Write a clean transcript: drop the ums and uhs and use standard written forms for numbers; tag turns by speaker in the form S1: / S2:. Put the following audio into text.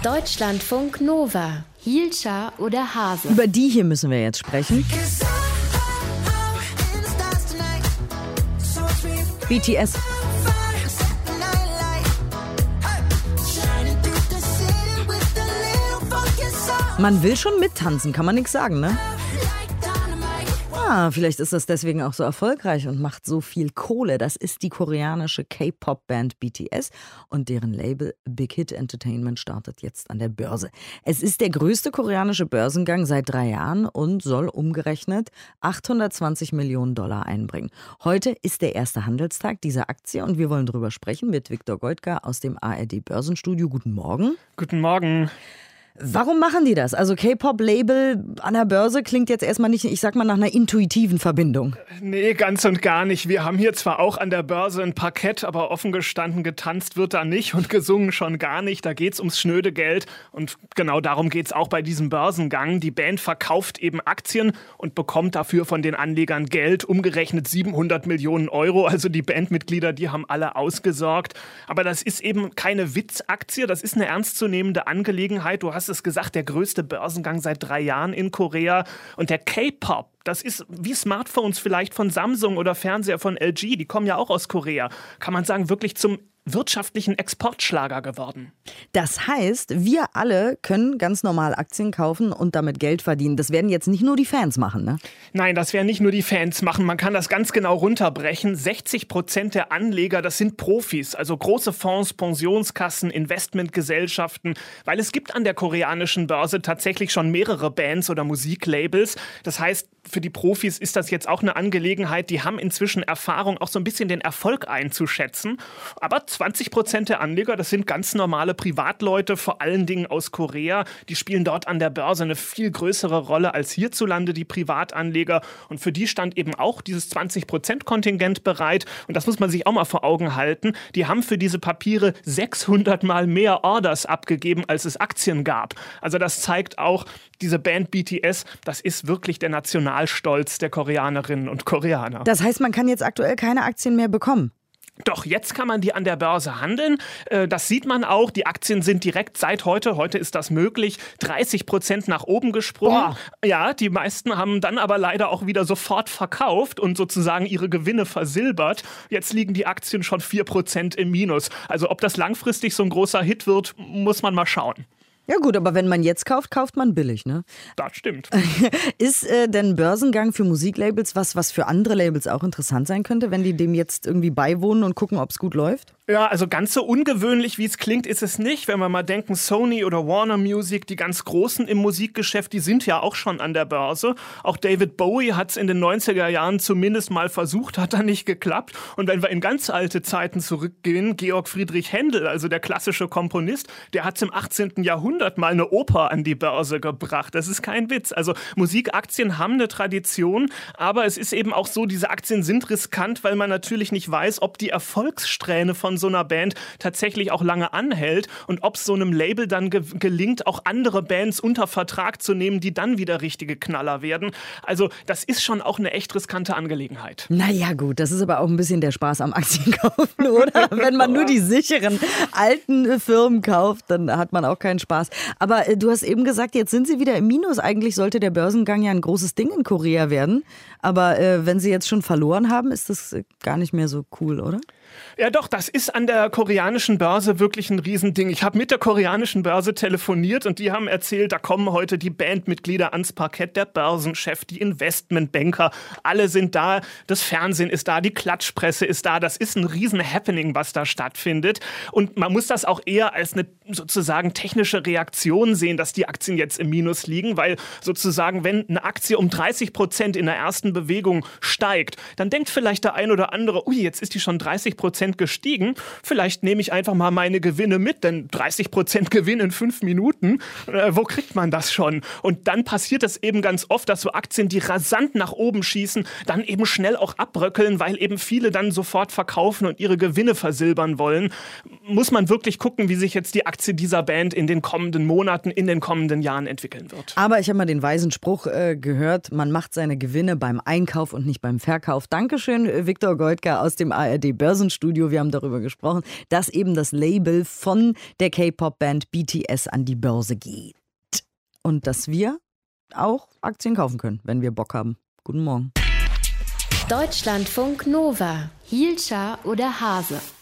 S1: Deutschlandfunk Nova. Hielscher oder Hase?
S2: Über die hier müssen wir jetzt sprechen. BTS. Man will schon mittanzen, kann man nichts sagen, ne? Vielleicht ist das deswegen auch so erfolgreich und macht so viel Kohle. Das ist die koreanische K-Pop-Band BTS und deren Label Big Hit Entertainment startet jetzt an der Börse. Es ist der größte koreanische Börsengang seit 3 Jahren und soll umgerechnet 820 Millionen Dollar einbringen. Heute ist der erste Handelstag dieser Aktie und wir wollen darüber sprechen mit Viktor Goldgar aus dem ARD Börsenstudio. Guten Morgen.
S3: Guten Morgen.
S2: Warum machen die das? Also K-Pop-Label an der Börse klingt jetzt erstmal nicht, ich sag mal, nach einer intuitiven Verbindung.
S3: Nee, ganz und gar nicht. Wir haben hier zwar auch an der Börse ein Parkett, aber offen gestanden getanzt wird da nicht und gesungen schon gar nicht. Da geht's ums schnöde Geld und genau darum geht's auch bei diesem Börsengang. Die Band verkauft eben Aktien und bekommt dafür von den Anlegern Geld, umgerechnet 700 Millionen Euro. Also die Bandmitglieder, die haben alle ausgesorgt. Aber das ist eben keine Witzaktie, das ist eine ernstzunehmende Angelegenheit. Du hast es gesagt, der größte Börsengang seit 3 Jahren in Korea. Und der K-Pop, das ist wie Smartphones vielleicht von Samsung oder Fernseher von LG, die kommen ja auch aus Korea. Kann man sagen, wirklich zum wirtschaftlichen Exportschlager geworden.
S2: Das heißt, wir alle können ganz normal Aktien kaufen und damit Geld verdienen. Das werden jetzt nicht nur die Fans machen, ne?
S3: Nein, das werden nicht nur die Fans machen. Man kann das ganz genau runterbrechen. 60% der Anleger, das sind Profis, also große Fonds, Pensionskassen, Investmentgesellschaften, weil es gibt an der koreanischen Börse tatsächlich schon mehrere Bands oder Musiklabels. Das heißt, für die Profis ist das jetzt auch eine Angelegenheit, die haben inzwischen Erfahrung, auch so ein bisschen den Erfolg einzuschätzen. Aber 20% der Anleger, das sind ganz normale Privatleute, vor allen Dingen aus Korea. Die spielen dort an der Börse eine viel größere Rolle als hierzulande die Privatanleger. Und für die stand eben auch dieses 20%-Kontingent bereit. Und das muss man sich auch mal vor Augen halten. Die haben für diese Papiere 600 Mal mehr Orders abgegeben, als es Aktien gab. Also das zeigt auch, diese Band BTS, das ist wirklich der Nationalstolz der Koreanerinnen und Koreaner.
S2: Das heißt, man kann jetzt aktuell keine Aktien mehr bekommen?
S3: Doch, jetzt kann man die an der Börse handeln. Das sieht man auch. Die Aktien sind direkt seit heute ist das möglich, 30% nach oben gesprungen.
S2: Boah.
S3: Ja, die meisten haben dann aber leider auch wieder sofort verkauft und sozusagen ihre Gewinne versilbert. Jetzt liegen die Aktien schon 4% im Minus. Also ob das langfristig so ein großer Hit wird, muss man mal schauen.
S2: Ja gut, aber wenn man jetzt kauft, kauft man billig, ne?
S3: Das stimmt.
S2: Ist denn Börsengang für Musiklabels was für andere Labels auch interessant sein könnte, wenn die dem jetzt irgendwie beiwohnen und gucken, ob es gut läuft?
S3: Ja, also ganz so ungewöhnlich, wie es klingt, ist es nicht. Wenn wir mal denken, Sony oder Warner Music, die ganz Großen im Musikgeschäft, die sind ja auch schon an der Börse. Auch David Bowie hat es in den 90er Jahren zumindest mal versucht, hat dann nicht geklappt. Und wenn wir in ganz alte Zeiten zurückgehen, Georg Friedrich Händel, also der klassische Komponist, der hat es im 18. Jahrhundert mal eine Oper an die Börse gebracht. Das ist kein Witz. Also Musikaktien haben eine Tradition, aber es ist eben auch so, diese Aktien sind riskant, weil man natürlich nicht weiß, ob die Erfolgssträhne von so einer Band tatsächlich auch lange anhält und ob es so einem Label dann gelingt, auch andere Bands unter Vertrag zu nehmen, die dann wieder richtige Knaller werden. Also das ist schon auch eine echt riskante Angelegenheit.
S2: Naja gut, das ist aber auch ein bisschen der Spaß am Aktienkaufen, oder? Wenn man nur die sicheren alten Firmen kauft, dann hat man auch keinen Spaß. Aber du hast eben gesagt, jetzt sind sie wieder im Minus. Eigentlich sollte der Börsengang ja ein großes Ding in Korea werden. Aber wenn sie jetzt schon verloren haben, ist das gar nicht mehr so cool, oder?
S3: Ja doch, das ist an der koreanischen Börse wirklich ein Riesending. Ich habe mit der koreanischen Börse telefoniert und die haben erzählt, da kommen heute die Bandmitglieder ans Parkett, der Börsenchef, die Investmentbanker, alle sind da, das Fernsehen ist da, die Klatschpresse ist da. Das ist ein Riesen-Happening, was da stattfindet. Und man muss das auch eher als eine sozusagen technische Reaktion sehen, dass die Aktien jetzt im Minus liegen, weil sozusagen, wenn eine Aktie um 30% in der ersten Bewegung steigt, dann denkt vielleicht der ein oder andere, ui, jetzt ist die schon 30% gestiegen, vielleicht nehme ich einfach mal meine Gewinne mit, denn 30% Gewinn in 5 Minuten, wo kriegt man das schon? Und dann passiert es eben ganz oft, dass so Aktien, die rasant nach oben schießen, dann eben schnell auch abbröckeln, weil eben viele dann sofort verkaufen und ihre Gewinne versilbern wollen. Muss man wirklich gucken, wie sich jetzt die Aktie dieser Band in den kommenden Monaten, in den kommenden Jahren entwickeln wird.
S2: Aber ich habe mal den weisen Spruch gehört, man macht seine Gewinne beim Einkauf und nicht beim Verkauf. Dankeschön, Viktor Goldgar aus dem ARD Börsen Börsenstudio. Wir haben darüber gesprochen, dass eben das Label von der K-Pop-Band BTS an die Börse geht. Und dass wir auch Aktien kaufen können, wenn wir Bock haben. Guten Morgen.
S1: Deutschlandfunk Nova. Hielscher oder Hase?